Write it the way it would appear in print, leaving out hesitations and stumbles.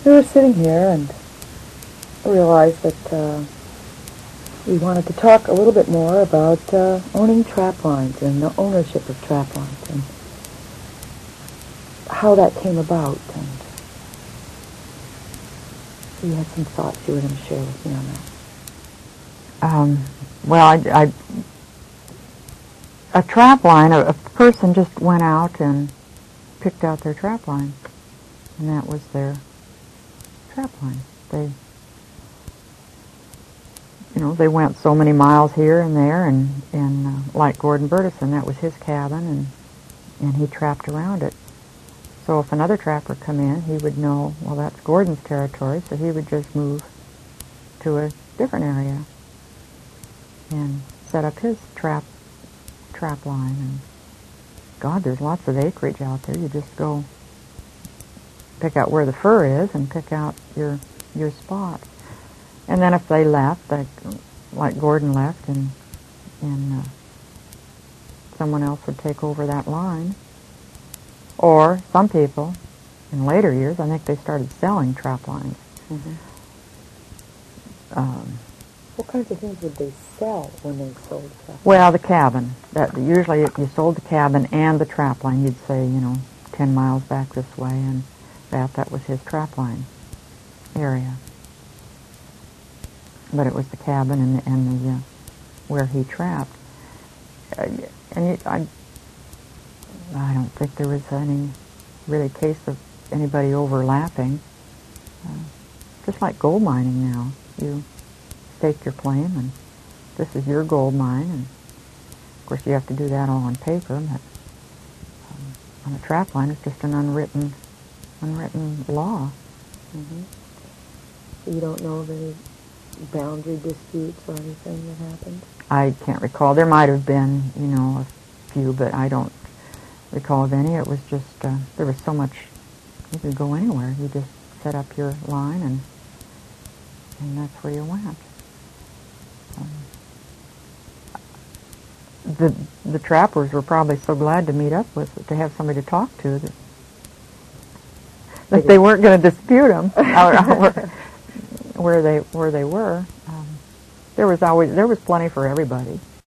we were sitting here and realized that we wanted to talk a little bit more about owning trap lines and the ownership of trap lines and how that came about. And so you had some thoughts you were going to share with me on that. Well, a trap line, a person just went out and picked out their trap line, and that was their trap line. They went so many miles here and there, and like Gordon Burtison, that was his cabin, and he trapped around it. So if another trapper come in, he would know, well, that's Gordon's territory, so he would just move to a different area and set up his trap line. And God, there's lots of acreage out there. You just go pick out where the fur is and pick out your spot. And then if they left, like Gordon left, and someone else would take over that line. Or some people, in later years, I think they started selling trap lines. Mm-hmm. What kinds of things would they sell when they sold trap lines? Well, the cabin. Usually you sold the cabin and the trap line. You'd say, 10 miles back this way, and that was his trap line area. But it was the cabin and the where he trapped. I don't think there was any really case of anybody overlapping. Just like gold mining now. You stake your claim, and this is your gold mine, and of course you have to do that all on paper, but on a trap line it's just an unwritten law. Mm-hmm. So you don't know of any boundary disputes or anything that happened? I can't recall. There might have been, a few, but I don't recall of any. It was just, there was so much, you could go anywhere. You just set up your line, and that's where you went. The trappers were probably so glad to meet up with, to have somebody to talk to, that they weren't going to dispute them where they were. There was plenty for everybody.